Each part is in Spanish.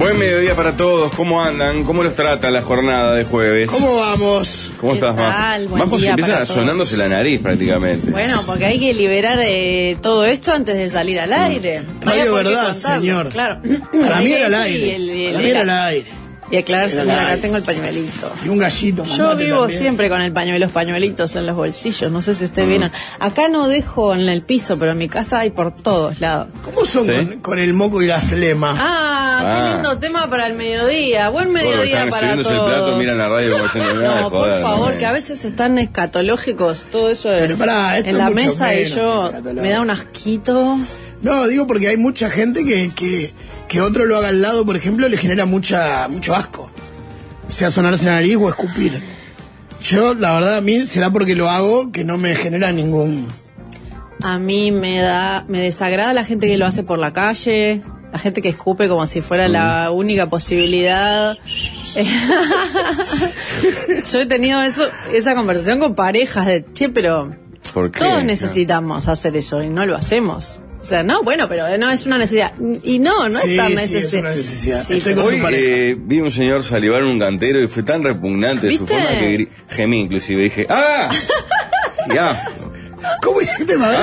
Buen mediodía para todos. ¿Cómo andan? ¿Cómo los trata la jornada de jueves? ¿Cómo vamos? ¿Cómo estás, Majo? Majo se empieza sonándose la nariz prácticamente. Bueno, porque hay que liberar todo esto antes de salir al aire. Radio Verdad, señor. Claro. Para mí era al aire. Para mí era al aire. Y aclararse, acá tengo el pañuelito. Y un gallito. Yo vivo también. siempre con los pañuelitos en los bolsillos. No sé si ustedes vieron. Acá no dejo en el piso, pero en mi casa hay por todos lados. ¿Cómo son con el moco y la flema? Qué lindo tema para el mediodía. Buen mediodía para todos. El plato, miran la radio como diciendo, no, por favor, que a veces están escatológicos todo eso pero pará, en la mesa y yo me da un asquito. No, digo porque hay mucha gente que otro lo haga al lado, por ejemplo, le genera mucho asco. Sea sonarse la nariz o escupir. Yo, la verdad, a mí será porque lo hago que no me genera ningún... A mí me desagrada la gente que lo hace por la calle, la gente que escupe como si fuera la única posibilidad. Yo he tenido esa conversación con parejas de, pero todos necesitamos hacer eso y no lo hacemos. O sea, no, bueno, pero no es una necesidad. Y no es tan necesaria. Sí, es una necesidad. Sí, hoy vi un señor salivar en un cantero y fue tan repugnante de su forma que gemí inclusive. Dije, ya. ¿Cómo hiciste, madre?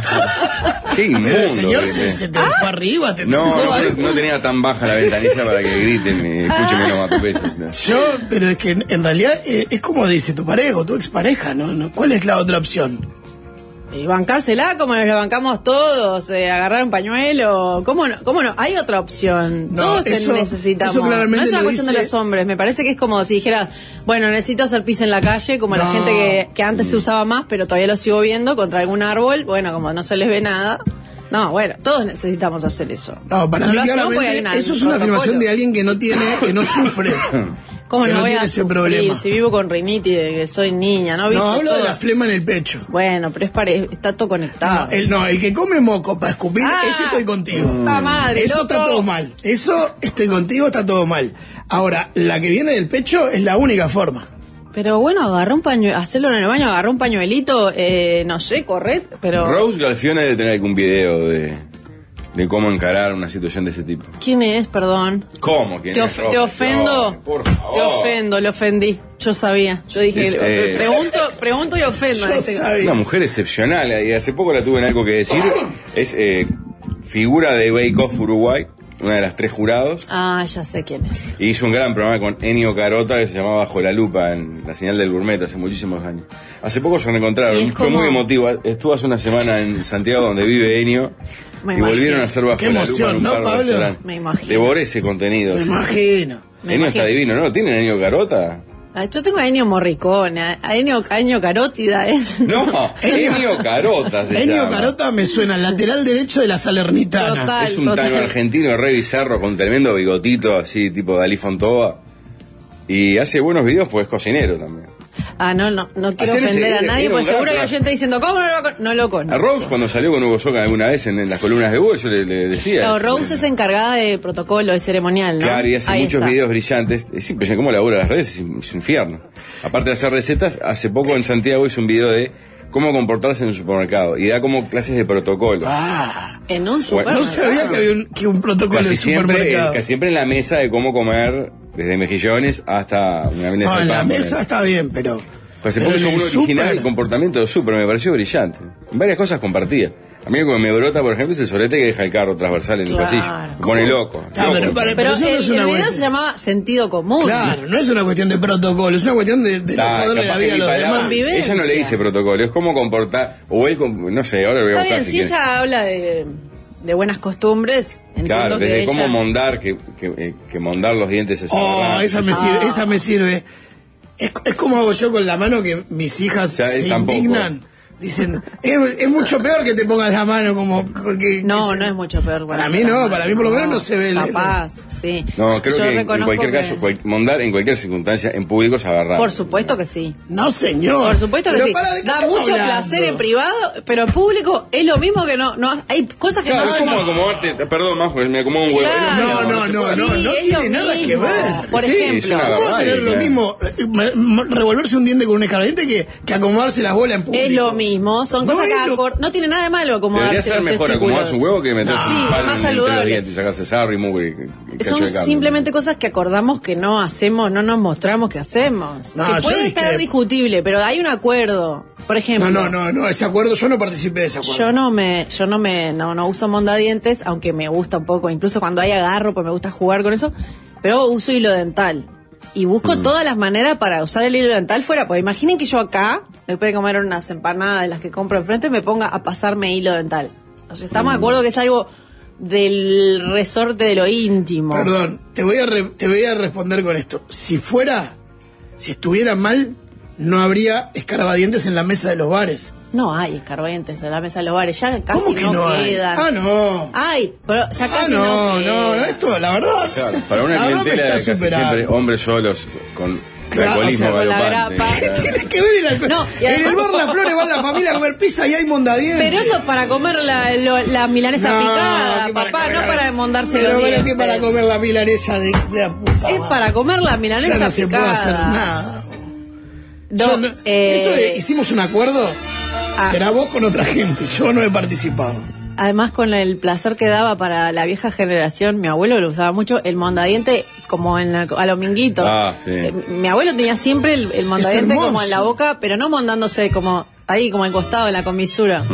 Qué inmundo. Pero el señor se te fue arriba, no tenía tan baja la ventanilla para que griten y escuchen menos matopellos. Pero es que en realidad es como dice tu pareja o tu expareja, ¿no? ¿Cuál es la otra opción? Y bancársela como nos la bancamos todos, agarrar un pañuelo, ¿cómo no? Hay otra opción, todos necesitamos, eso claramente no es una cuestión de los hombres, me parece que es como si dijera, bueno, necesito hacer pis en la calle, como la gente que antes se usaba más, pero todavía lo sigo viendo, contra algún árbol, bueno, como no se les ve nada. No, bueno, todos necesitamos hacer eso. No, para mí claramente eso es una afirmación de alguien que no sufre. ¿Cómo no voy a ese problema? Si vivo con rinitis de que soy niña, ¿no? No, hablo de la flema en el pecho. Bueno, pero está todo conectado. El que come moco para escupir, ese estoy contigo. Madre, eso loco. Está todo mal. Eso estoy contigo, está todo mal. Ahora, la que viene del pecho es la única forma. Pero bueno, agarrá un pañuelo, hacerlo en el baño, agarrá un pañuelito, no sé, correr, pero... Rose Galfione debe tener algún video de cómo encarar una situación de ese tipo. ¿Quién es, perdón? ¿Cómo? ¿Quién es? ¿Te ofendo? No, por favor. Te ofendo, lo ofendí. Yo sabía. Yo dije, pregunto y ofendo. Una mujer excepcional, y hace poco la tuve en algo que decir. Es figura de Bake Off Uruguay, una de las 3 jurados. Ya sé quién es. Y hizo un gran programa con Ennio Carota que se llamaba Bajo la Lupa en la señal del Gourmet hace muchísimos años. Hace poco se reencontraron, fue muy emotivo. Estuvo hace una semana en Santiago donde vive Ennio. Y volvieron a hacer Bajo la Lupa en un par de restaurantes. Me imagino. Devoré ese contenido. Me imagino. Ennio está divino, ¿no? ¿Tienen Ennio Carota? Yo tengo a Ennio Morricone, a Ennio Carótida es. No, Ennio Carota se Ennio llama. Carota me suena, lateral derecho de la Salernitana. Total, es un tango argentino re bizarro con tremendo bigotito así tipo Dalí Fontova. Y hace buenos videos pues es cocinero también. No quiero ofender a nadie, porque seguro que hay gente diciendo, ¿cómo no lo conozco? A Rose, cuando salió con Hugo Soca alguna vez en las columnas de Hugo, yo le decía. No, Rose es encargada de protocolo, de ceremonial, ¿no? Claro, y hace muchos videos brillantes. Es impresionante cómo labura las redes, es un infierno. Aparte de hacer recetas, hace poco en Santiago hizo un video de cómo comportarse en un supermercado y da como clases de protocolo. En un supermercado. No sabía que había un protocolo en supermercado. Casi siempre en la mesa de cómo comer, desde mejillones hasta una mesa de pan. En la mesa está bien, pero se pone como uno original, el comportamiento de súper, me pareció brillante. Varias cosas compartidas. A mí lo que me brota, por ejemplo, es el solete que deja el carro transversal en el pasillo. Me pone loco. Pero eso no es una video se llama sentido común. Claro, no es una cuestión de protocolo, es una cuestión de no joderle la vida a los demás. Ella no le dice protocolo, es cómo comportar, o él, no sé, ahora lo voy a buscar. Está bien, si ella habla de buenas costumbres, claro, desde cómo mondar, que mondar los dientes así. Esa me sirve. Es como hago yo con la mano que mis hijas se indignan. Dicen, es mucho peor que te pongas la mano como... No es mucho peor. Para mí no, para mí por lo menos no se ve. Capaz, sí. No, creo que en cualquier caso, mondar en cualquier circunstancia, en público es agarrar. Por supuesto que sí. No, señor. Por supuesto que sí. Da mucho placer en privado, pero en público es lo mismo que no hay cosas que no... Claro, es como acomodarte, perdón, Majo, me acomodo un huevo. No tiene nada que ver. Por ejemplo, no puedo tener lo mismo, revolverse un diente con un escarbadiente que acomodarse las bolas en público. Es lo mismo, son cosas que no tiene nada de malo acomodarse. Debería ser mejor acomodarse un huevo que meterse un palo más entre los saludable. dientes y sacarse sarro y mugre. Son simplemente cosas que acordamos que no hacemos, no nos mostramos que hacemos. No, que puede estar discutible, pero hay un acuerdo. Por ejemplo. No, ese acuerdo, yo no participé de ese acuerdo. Yo no uso mondadientes, aunque me gusta un poco, incluso cuando hay agarro, pues me gusta jugar con eso, pero uso hilo dental. Y busco todas las maneras para usar el hilo dental fuera, pues imaginen que yo acá, después de comer unas empanadas de las que compro enfrente, me ponga a pasarme hilo dental. O sea, estamos de acuerdo que es algo del resorte de lo íntimo. Perdón, te voy a responder con esto. Si estuviera mal, no habría escarbadientes en la mesa de los bares. No hay escarbadientes en la mesa de los bares, ya casi ¿Cómo que no quedan. Hay? No. Ay, pero ya casi no quedan. No, esto, la verdad. Claro, para una clientela de casi siempre hombres solos con alcoholismo galopante. Tiene que ver en el bar Las Flores va la familia a comer pizza y hay mondadientes. Pero eso es para comer la milanesa picada, papá, no para mondarse los dientes. Pero que para comer la milanesa de la puta es madre. Para comer la milanesa ya no picada. Se puede hacer nada. Eso hicimos un acuerdo. Será vos con otra gente. Yo no he participado. Además, con el placer que daba para la vieja generación, mi abuelo lo usaba mucho, el mondadiente como a los minguitos. Sí. Mi abuelo tenía siempre el mondadiente como en la boca, pero no mondándose como ahí, como al costado, en la comisura.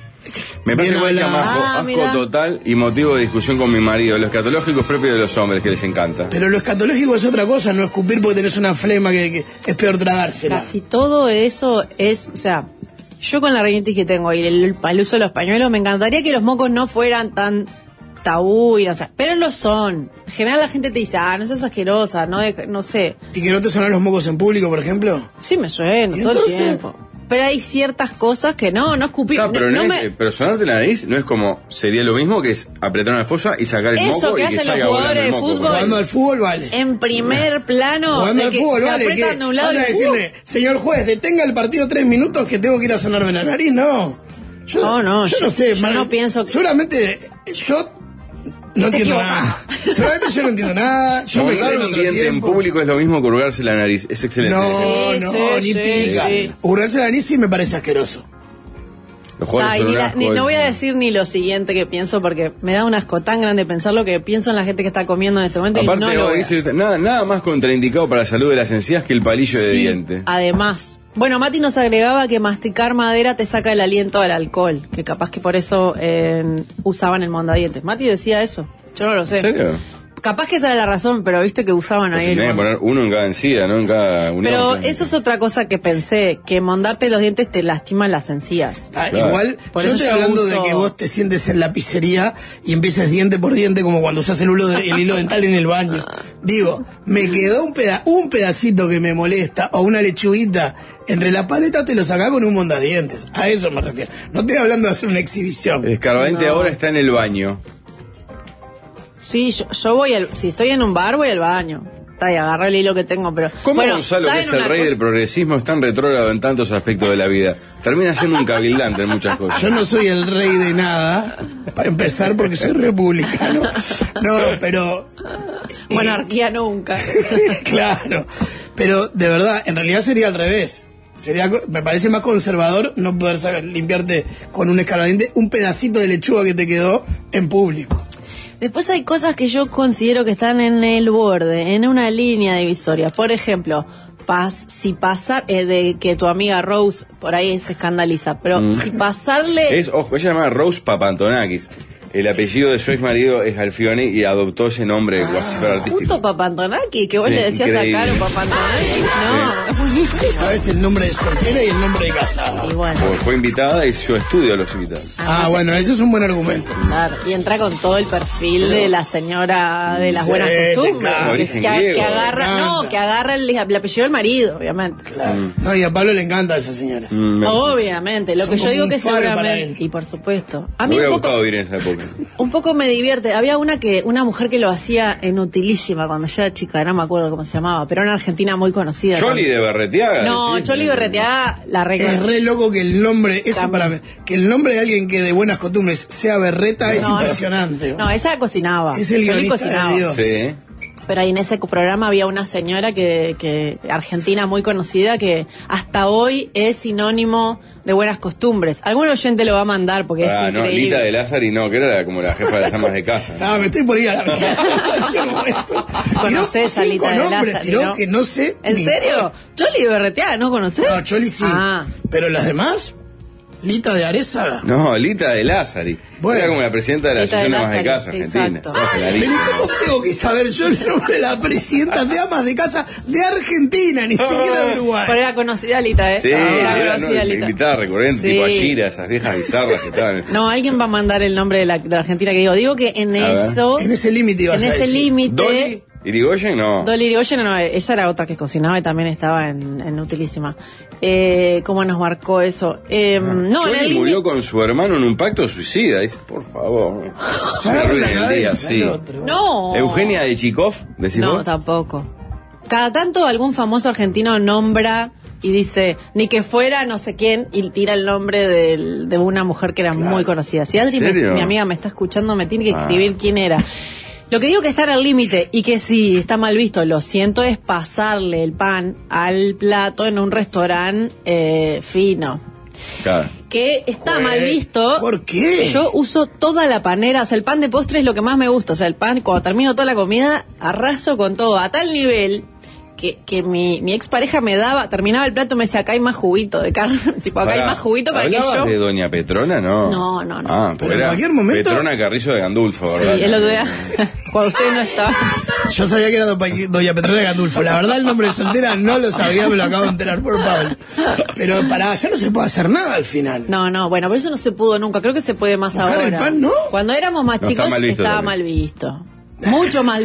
Me parece igual asco total y motivo de discusión con mi marido. Lo escatológico es propio de los hombres, que les encanta. Pero lo escatológico es otra cosa, no escupir porque tenés una flema que es peor tragársela. Casi todo eso es, o sea, yo con la rinitis que tengo y el uso de los pañuelos, me encantaría que los mocos no fueran tan tabú, pero lo son. En general la gente te dice, no seas asquerosa, no sé. ¿Y que no te suenan los mocos en público, por ejemplo? Sí, me suena todo el tiempo. Pero hay ciertas cosas que no escupir. Pero sonarte la nariz no es como, sería lo mismo que es apretar una fosa y sacar el moco y que salga volando el moco. Jugando al fútbol vale. En primer plano. Jugando al fútbol vale. De un lado vas a decirle, señor juez, detenga el partido 3 minutos que tengo que ir a sonarme la nariz. No. Yo no sé. Yo no pienso. Seguramente yo no entiendo nada. Seguramente yo no entiendo nada. Yo me montar un diente en público es lo mismo que hurgarse la nariz. Es excelente. No, ni pica. Hurgarse la nariz sí me parece asqueroso. No voy a decir ni lo siguiente que pienso porque me da un asco tan grande pensar lo que pienso en la gente que está comiendo en este momento. Aparte, y no lo dice, nada más contraindicado para la salud de las encías que el palillo de diente. Además. Bueno, Mati nos agregaba que masticar madera te saca el aliento al alcohol, que capaz que por eso usaban el mondadientes. Mati decía eso, yo no lo sé. ¿En serio? Capaz que esa era la razón, pero viste que usaban ahí. Tenía que poner uno en cada encía, ¿no? En cada unión. Pero eso es otra cosa que pensé, que mondarte los dientes te lastiman las encías. Claro. Igual, yo estoy hablando de que vos te sientes en la pizzería y empieces diente por diente como cuando usás el hilo dental en el baño. Digo, me quedó un pedacito que me molesta o una lechuguita entre la paleta, te lo sacás con un mondadientes. A eso me refiero. No estoy hablando de hacer una exhibición. El escarbadiente ahora está en el baño. Sí, yo voy si estoy en un bar voy al baño. Y agarré el hilo que tengo, pero... ¿Cómo Gonzalo, que es el rey del progresismo, es tan retrógrado en tantos aspectos de la vida? Termina siendo un cabildante en muchas cosas. Yo no soy el rey de nada, para empezar, porque soy republicano. No, pero... Monarquía nunca. Claro, pero de verdad, en realidad sería al revés. Me parece más conservador no poder limpiarte con un escarbadiente un pedacito de lechuga que te quedó en público. Después hay cosas que yo considero que están en el borde, en una línea divisoria. Por ejemplo, si pasar, de que tu amiga Rose por ahí se escandaliza, pero si pasarle... Ella se llama Rose Papantonakis. El apellido de su ex marido es Alfioni y adoptó ese nombre artístico. Justo Papantonaki, que vos le decías increíble. a Caro Papantonaki. No, es buenísimo. Sabes el nombre de soltera y el nombre de casada. Y bueno. Fue invitada y yo estudio a los invitados. Bueno, ese es un buen argumento. Claro, y entra con todo el perfil de la señora de las buenas costumbres. Claro. Que agarra el apellido del marido, obviamente. Claro. No, y a Pablo le encanta a esas señoras. Obviamente, lo que yo digo que seguramente. Y por supuesto. A mí me hubiera gustado vivir en esa época. Un poco me divierte. Había una mujer que lo hacía en Utilísima cuando yo era chica, no me acuerdo cómo se llamaba, pero era una argentina muy conocida. Choli de Berretiaga. No, Choli Berretiaga, la regla. Es re loco que el nombre, que el nombre de alguien que de buenas costumbres sea Berreta es impresionante. No, esa cocinaba. Es el Choli guionista de Dios. Sí. Pero ahí en ese programa había una señora que argentina muy conocida que hasta hoy es sinónimo de buenas costumbres. Algún oyente lo va a mandar porque es increíble. No, Lita de Lázari no, que era como la jefa de las amas de casa. Me estoy por ir a la ¿Conocés a Lita de Lázari? Tiró que no sé. ¿En serio? Choli Berreteada, ¿no conocés? No, Choli sí. Pero las demás... ¿Lita de Arezaga? No, Lita de Lázari. Bueno, era como la presidenta de la Asociación de Amas de Casa Argentina. Exacto. Pero ¿cómo tengo que saber yo el nombre de la presidenta de Amas de Casa de Argentina, ni siquiera de Uruguay? Pero era conocida Lita, ¿eh? Sí, era invitada recurrente, sí. tipo Ashira, esas viejas bizarras que estaban. No, alguien va a mandar el nombre de la Argentina que digo. Digo que en eso... En ese límite ibas a decir. En ese límite... ¿Irigoyen? No. Dolly Irigoyen no, ella era otra que cocinaba y también estaba en Utilísima. ¿Cómo nos marcó eso? No, en el murió con su hermano en un pacto suicida. Dice, por favor. Se agarra el día, sí. No. Eugenia de Chikov, decís no, vos. Tampoco. Cada tanto algún famoso argentino nombra y dice, ni que fuera no sé quién, y tira el nombre de una mujer que era muy conocida. Si Adri, mi amiga, me está escuchando, me tiene que escribir quién era. Lo que digo que está en el límite y que sí está mal visto, lo siento, es pasarle el pan al plato en un restaurante fino. Claro. Que está mal visto. ¿Por qué? Yo uso toda la panera, o sea, el pan de postre es lo que más me gusta. O sea, el pan, cuando termino toda la comida, arraso con todo, a tal nivel que mi expareja terminaba el plato, me decía, acá hay más juguito de carne, tipo, acá hay más juguito para que yo... de Doña Petrona? No. No. Pero en cualquier momento... Petrona Carrizo de Gandulfo, ¿verdad? Sí, el otro día, cuando usted no estaba... Yo sabía que era Doña Petrona de Gandulfo. La verdad, el nombre de soltera no lo sabía, me lo acabo de enterar por Pablo. Pero para allá no se puede hacer nada al final. No, bueno, por eso no se pudo nunca. Creo que se puede más ahora. El pan, ¿no? Cuando éramos más chicos, estaba mal visto. Mucho más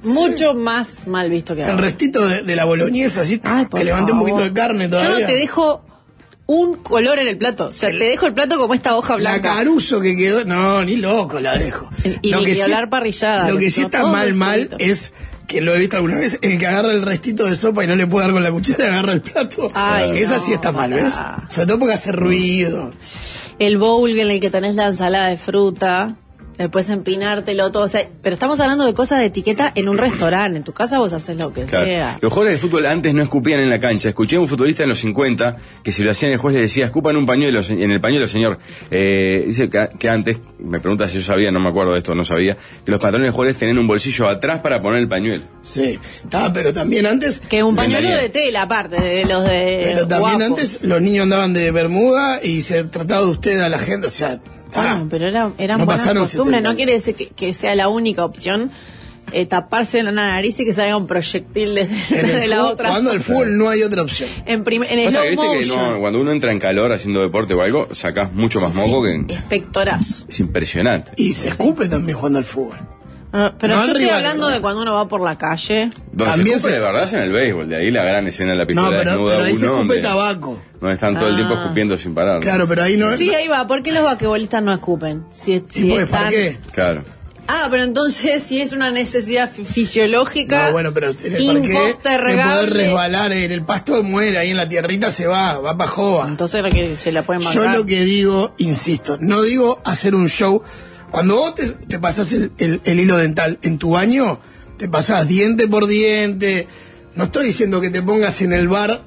mal visto que ahora. El restito de la boloñesa, así, que levanté un poquito de carne todavía. Yo no te dejo un color en el plato. O sea, te dejo el plato como esta hoja blanca. La Caruso que quedó, no, ni loco la dejo. Y ni hablar parrillada. Lo que sí está mal es, que lo he visto alguna vez, el que agarra el restito de sopa y no le puede dar con la cuchara y agarra el plato. Esa sí está mal, ¿ves? Sobre todo porque hace ruido. El bowl en el que tenés la ensalada de fruta... Después empinártelo todo, o sea, pero estamos hablando de cosas de etiqueta en un restaurante. En tu casa vos haces lo que sea. Los jugadores de fútbol antes no escupían en la cancha. Escuché a un futbolista en los 50 que si lo hacían el juez le decía, escupan un pañuelo, en el pañuelo, señor. Dice que antes, me pregunta si yo sabía, no me acuerdo de esto, no sabía, que los pantalones de jugadores tenían un bolsillo atrás para poner el pañuelo. Sí, pero también antes... Que un pañuelo de tela, aparte, de los de... Pero también antes los niños andaban de bermuda y se trataba de usted a la gente, o sea... pero eran no buenas costumbres, no quiere decir que sea la única opción taparse la nariz y que salga un proyectil de la otra. Cuando el fútbol no hay otra opción. En el slow motion. Cuando uno entra en calor haciendo deporte o algo, sacás mucho más moco que... Espectorazo. Es impresionante. Y se escupe también jugando al fútbol. Pero yo estoy hablando de cuando uno va por la calle. También se de verdad es en el béisbol, de ahí la gran escena de la pistola desnuda. Pero ahí se escupe tabaco. No están todo el tiempo escupiendo sin parar. Claro, pero ahí no... Sí, ahí va. ¿Por qué los basquetbolistas no escupen? ¿Para qué? Claro. Pero entonces si es una necesidad fisiológica. No, bueno, pero en el parque te poder resbalar en el pasto, muere ahí en la tierrita, se va para Jova. Entonces que se la pueden marcar. Yo lo que digo, insisto, no digo hacer un show. Cuando vos te pasás el hilo dental en tu baño, te pasás diente por diente. No estoy diciendo que te pongas en el bar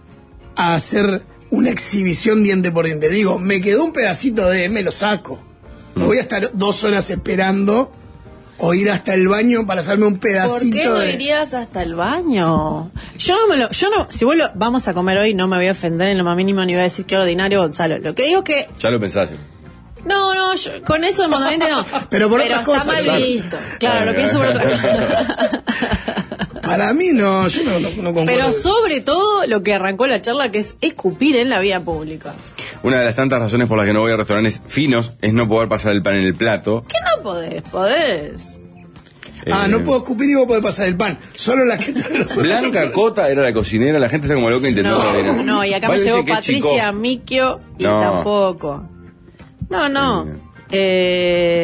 a hacer una exhibición diente por diente. Digo, me quedó un pedacito me lo saco. No voy a estar 2 horas esperando o ir hasta el baño para hacerme un pedacito. ¿Por qué no irías hasta el baño? Si vos vamos a comer hoy, no me voy a ofender en lo más mínimo ni voy a decir que ordinario, Gonzalo. Lo que digo es que... Ya lo pensaste. No, con eso de mondamente no. Pero por otras cosas. Está mal visto. Claro, lo pienso por otras cosas. Para mí no, yo no concuerdo. Pero sobre todo lo que arrancó la charla, que es escupir en la vía pública. Una de las tantas razones por las que no voy a restaurantes finos es no poder pasar el pan en el plato. ¿Qué no podés? Podés. No puedo escupir y vos podés pasar el pan. Solo la que Blanca Cota era la cocinera, la gente está como loca intentando... No, y acá me llegó Patricia Micchio y tampoco. No.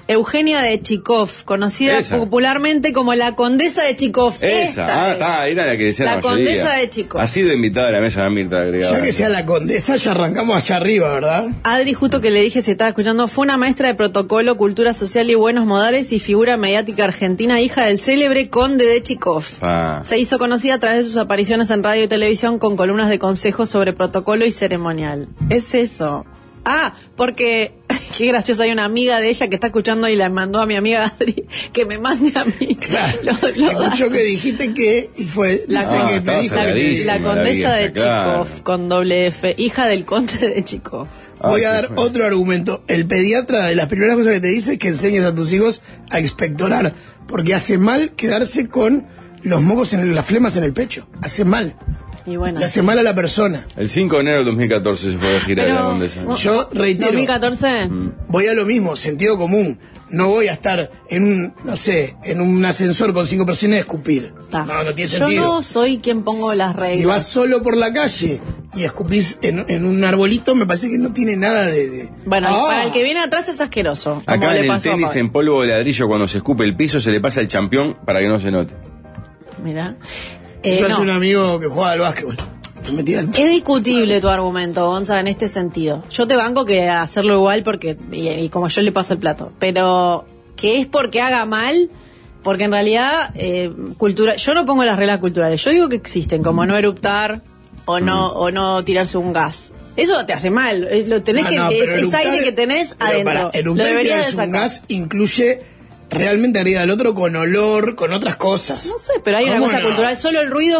Eugenia de Chikov, conocida popularmente como la Condesa de Chikov. Esa, era la que decía la mayoría. Condesa de Chikov. Ha sido invitada a la mesa, Mirta, agregada. Ya que sea la condesa, ya arrancamos allá arriba, ¿verdad? Adri, justo que le dije si estaba escuchando, fue una maestra de protocolo, cultura social y buenos modales y figura mediática argentina, hija del célebre conde de Chikov. Se hizo conocida a través de sus apariciones en radio y televisión con columnas de consejos sobre protocolo y ceremonial. Es eso. Porque, qué gracioso, hay una amiga de ella que está escuchando y la mandó a mi amiga Adri que me mande a mí. Claro. Escuchó que dijiste que, y fue, la condesa de Chikov, con doble F, hija del conde de Chikov. Voy a dar otro argumento. El pediatra, de las primeras cosas que te dice es que enseñes a tus hijos a expectorar, porque hace mal quedarse con los mocos las flemas en el pecho. Hace mal. Y bueno, le hace mal a la persona. El 5 de enero de 2014 se fue de gira la condesa. Yo reitero. 2014. Voy a lo mismo, sentido común. No voy a estar en un ascensor con 5 personas y escupir. No tiene sentido. Yo no soy quien pongo las reglas. Si vas solo por la calle y escupís en un arbolito, me parece que no tiene nada de... Bueno, para el que viene atrás es asqueroso. Acá en el tenis en polvo de ladrillo, cuando se escupe el piso, se le pasa el campeón para que no se note. Mirá. Yo soy un amigo que juega al básquetbol. Es discutible tu argumento, Gonza, en este sentido. Yo te banco que hacerlo igual porque y como yo le paso el plato. Pero que es porque haga mal, porque en realidad yo no pongo las reglas culturales. Yo digo que existen, como no eruptar o no tirarse un gas. Eso te hace mal. Lo tenés ese aire que tenés adentro. Eruptar y tirarse un gas incluye realmente arriba del otro con olor, con otras cosas. No sé, pero hay una cosa cultural. Solo el ruido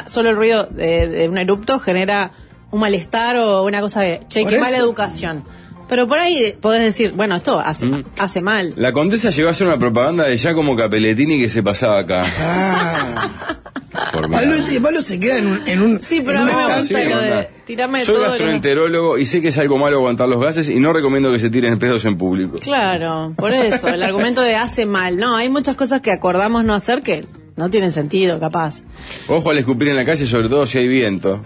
de un erupto genera un malestar o una cosa de qué mala educación. Pero por ahí podés decir, bueno, esto hace mal. La condesa llegó a hacer una propaganda de Giacomo Capellettini que se pasaba acá. Pablo se queda en un sí, pero a mí me gusta lo de tirarme soy todo. Soy gastroenterólogo y sé que es algo malo aguantar los gases y no recomiendo que se tiren pedos en público. Claro, por eso, el argumento de hace mal. No, hay muchas cosas que acordamos no hacer que no tienen sentido, capaz. Ojo al escupir en la calle, sobre todo si hay viento.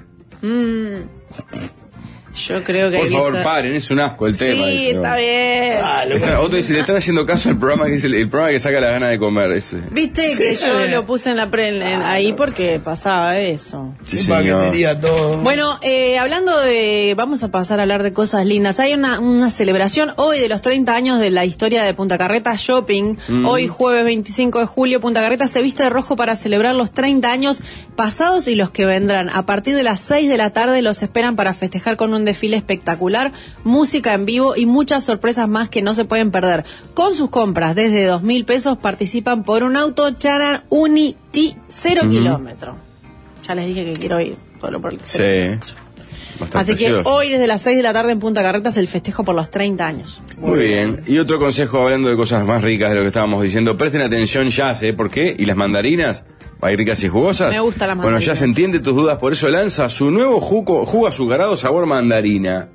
Yo creo que por favor, paren, es un asco el tema. Sí, está bien. Otro dice, le están haciendo caso al programa que es el programa que saca las ganas de comer. Ese. Viste que yo lo puse ahí porque pasaba eso. Sí, señor. Todo. Bueno, hablando de... Vamos a pasar a hablar de cosas lindas. Hay una celebración hoy de los 30 años de la historia de Punta Carreta Shopping. Hoy, jueves 25 de julio, Punta Carreta se viste de rojo para celebrar los 30 años pasados y los que vendrán. A partir de las 6 de la tarde los esperan para festejar con un desfile espectacular, música en vivo y muchas sorpresas más que no se pueden perder. Con sus compras desde 2.000 pesos participan por un auto Charan Unity 0 kilómetro. Ya les dije que quiero ir solo por el kilómetro. Así que hoy desde las 6 de la tarde en Punta Carretas el festejo por los 30 años. Muy bien. Y otro consejo hablando de cosas más ricas de lo que estábamos diciendo, presten atención ya, ¿por qué? ¿Y las mandarinas? ¿Hay ricas y jugosas? Me gusta la mandarina. Bueno, ya se entiende tus dudas, por eso lanza su nuevo jugo azucarado sabor mandarina.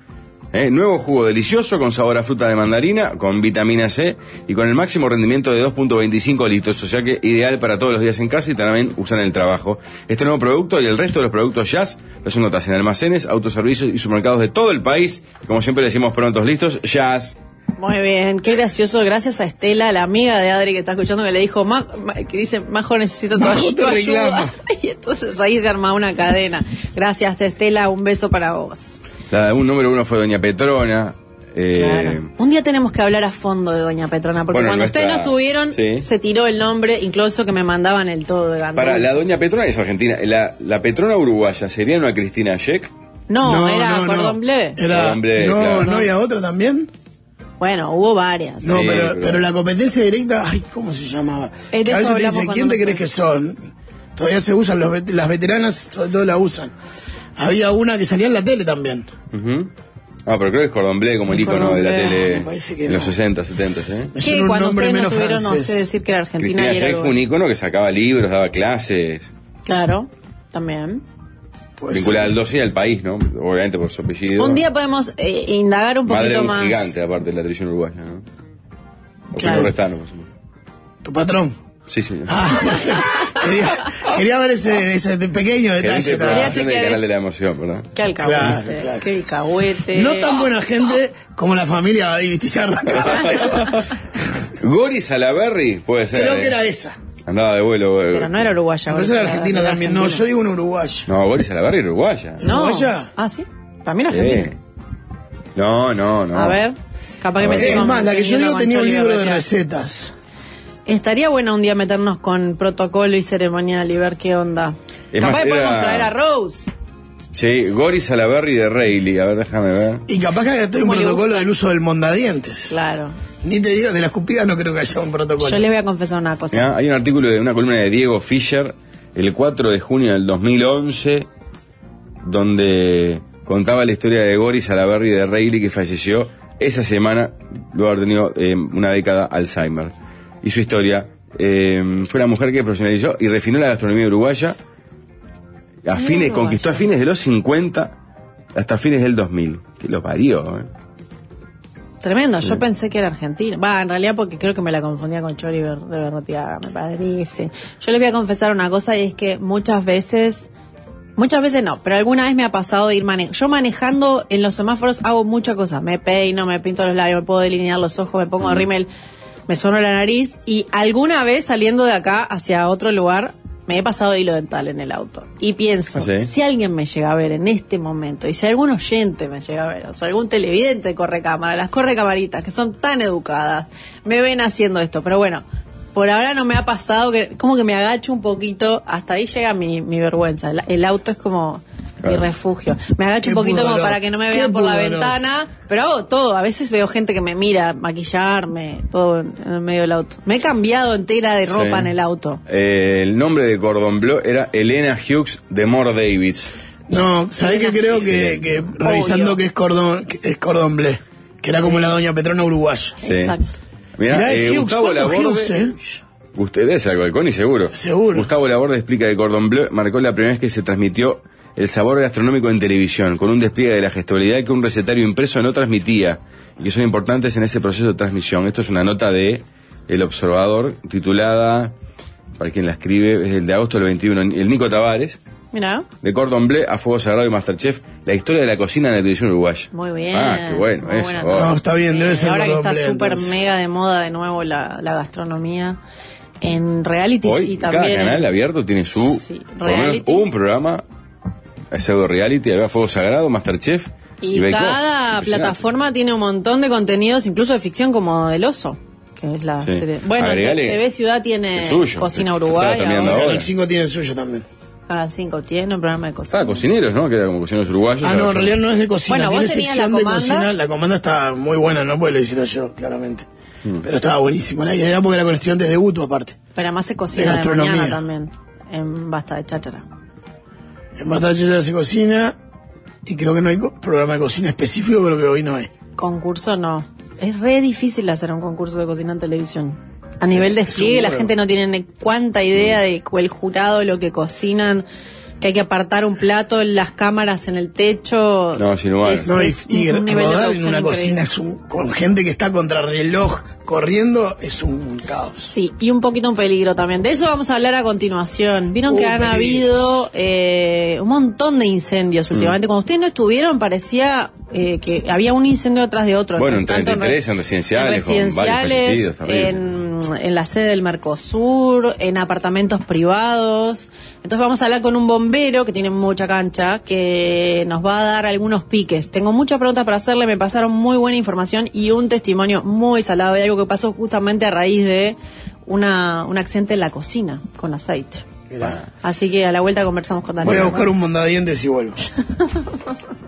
Nuevo jugo delicioso con sabor a fruta de mandarina, con vitamina C y con el máximo rendimiento de 2.25 litros, o sea que ideal para todos los días en casa y también usar en el trabajo. Este nuevo producto y el resto de los productos Jazz los encontrás en almacenes, autoservicios y supermercados de todo el país. Como siempre decimos, prontos listos, Jazz. Muy bien, qué gracioso. Gracias a Estela, la amiga de Adri que está escuchando, que le dijo, que dice, Majo, necesito tu ayuda. Y entonces ahí se arma una cadena. Gracias, Estela, un beso para vos. Un número 1 fue Doña Petrona. Claro. Un día tenemos que hablar a fondo de Doña Petrona, porque cuando ustedes no estuvieron, se tiró el nombre, incluso que me mandaban el todo de Gandul. Para, la Doña Petrona es argentina. La Petrona uruguaya, ¿sería una Cristina Scheck? No, era Cordon Bleu. Cordon Bleu, claro. ¿No había otra también? Bueno, hubo varias. No, pero la competencia directa, ¿cómo se llamaba? Que a veces te dice, ¿quién te crees que son? Todavía se usan, las veteranas sobre todo la usan. Había una que salía en la tele también. Pero creo que es Cordon Bleu como el icono de la tele en los 60, 70, Que cuando ustedes no estuvieron, no sé decir que era Argentina. Cristina Scheck fue un icono que sacaba libros, daba clases. Claro, también. Vinculada al 12 y al país, ¿no? Obviamente por su apellido. Un día podemos indagar un poquito más. Madre de un gigante, aparte de la tradición uruguaña, ¿no? Claro. Tu patrón. Sí, señor. Quería ver ese pequeño detalle. Quería chequear el canal de la emoción, ¿verdad? Qué alcahuete, Claro. qué alcahuete. No tan buena gente como la familia David Villarra. Gori Salaberry, puede ser. Creo que era esa. Andaba de vuelo. Pero no era uruguaya. Entonces era argentina también. No, yo digo un uruguayo. No, Gori Salaberry era uruguaya. No. ¿Uruguaya? Ah, sí. Para mí era argentina. No. A ver, capaz que me estoy Es más, la que yo digo confundiendo tenía con un Choli libro de Berretea. recetas. Estaría bueno un día meternos con protocolo y ceremonial y ver qué onda. Es Capaz más, que podemos era- traer a Rose. Sí, Gori Salaberry de Rayleigh. A ver, déjame ver. Y capaz que hay un ¿Cómo le protocolo gusta? del uso del mondadientes. Claro. Ni te digo, de la escupida no creo que haya un protocolo. Yo les voy a confesar una cosa. Mirá, hay un artículo de una columna de Diego Fischer el 4 de junio del 2011 donde contaba la historia de Gori Salaberry de Rayleigh, que falleció esa semana luego de haber tenido una década Alzheimer. Y su historia fue la mujer que profesionalizó y refinó la gastronomía uruguaya conquistó a fines de los 50 hasta fines del 2000. Que lo parió, Tremendo, yo pensé que era argentina. Va, en realidad porque creo que me la confundía con Chori de Berrotiaga, me parece. Yo les voy a confesar una cosa, y es que muchas veces no, pero alguna vez me ha pasado de ir yo manejando en los semáforos hago muchas cosas. Me peino, me pinto los labios, me puedo delinear los ojos, me pongo rímel, me sueno la nariz, y alguna vez saliendo de acá hacia otro lugar me he pasado de hilo dental en el auto. Y pienso, ¿Sí? si alguien me llega a ver en este momento, y si algún oyente me llega a ver, o sea, algún televidente de correcámara, las correcamaritas que son tan educadas, me ven haciendo esto. Pero bueno, por ahora no me ha pasado, que como que me agacho un poquito, hasta ahí llega mi vergüenza. El auto es como mi refugio. Me agacho un Qué poquito como pudoroso. para que no me Qué vean por la pudoroso. ventana, pero hago todo. A veces veo gente que me mira, maquillarme, todo en el medio del auto. Me he cambiado entera de ropa Sí. en el auto. El nombre de Cordon Bleu era Elena Hughes de Moore Davids. No, ¿sabés qué creo que revisando que es cordón bleu? Que era como la doña Petrona uruguaya. Sí. Exacto. Mirá, Hughes, Gustavo ¿cuántos Laborde. Hughes, Usted es algo de Connie, seguro. Seguro. Gustavo Laborde explica que Cordon Bleu marcó la primera vez que se transmitió el sabor gastronómico en televisión, con un despliegue de la gestualidad que un recetario impreso no transmitía, y que son importantes en ese proceso de transmisión. Esto es una nota de El Observador, titulada, para quien la escribe, es el de agosto del 21, el Nico Tavares, Mira, de Cordon Bleu a Fuego Sagrado y Masterchef, la historia de la cocina en la televisión uruguaya. muy bien. Ah, qué bueno, muy eso. buena Oh. No, está bien, debe ser ahora que cordón está bleu, súper entonces. mega de moda de nuevo la gastronomía en reality Hoy, y cada también canal abierto tiene su, Sí, por lo menos reality. un programa, pseudo reality, había Fuego Sagrado, Masterchef y Bake Off. cada Impresionante. plataforma tiene un montón de contenidos, incluso de ficción, como El Oso, que es la Sí. serie. Bueno, Agregale TV Ciudad tiene el suyo, Cocina que Uruguaya. está terminando ahora. ahora. El 5 tiene el suyo también. Canal 5 tiene un programa de cocina. Cocineros, ¿no? Que era como cocineros uruguayos. Ah, no, en realidad no es de cocina, Bueno, tiene vos tenías sección La de Comanda. cocina. La comanda está muy buena, no puedo decirlo yo, claramente. Pero estaba buenísimo. La idea porque era con estudiantes de Utu, aparte. Pero además se De cocina de gastronomía. mañana también, en Basta de Cháchara. En Batalla se cocina y creo que no hay programa de cocina específico, creo que hoy no hay. Concurso no. Es re difícil hacer un concurso de cocina en televisión. A nivel de despliegue, la seguro. gente no tiene ni cuánta idea de el jurado, lo que cocinan, que hay que apartar un plato, las cámaras en el techo. No, sin lugar. No, Es y un nivel de rodar en producción una increíble. cocina con gente que está contra reloj corriendo es un caos. Sí, y un poquito un peligro también. De eso vamos a hablar a continuación. Vieron que han peligros. habido un montón de incendios últimamente. Cuando ustedes no estuvieron, parecía que había un incendio atrás de otro. Bueno, en Tanto 33, en residenciales, con varios fallecidos, terrible. en la sede del Mercosur, en apartamentos privados. Entonces vamos a hablar con un bombero que tiene mucha cancha, que nos va a dar algunos piques. Tengo muchas preguntas para hacerle, me pasaron muy buena información y un testimonio muy salado de algo que pasó justamente a raíz de un accidente en la cocina con aceite. Mirá. Así que a la vuelta conversamos con Daniel. Voy a buscar un mondadientes y vuelvo.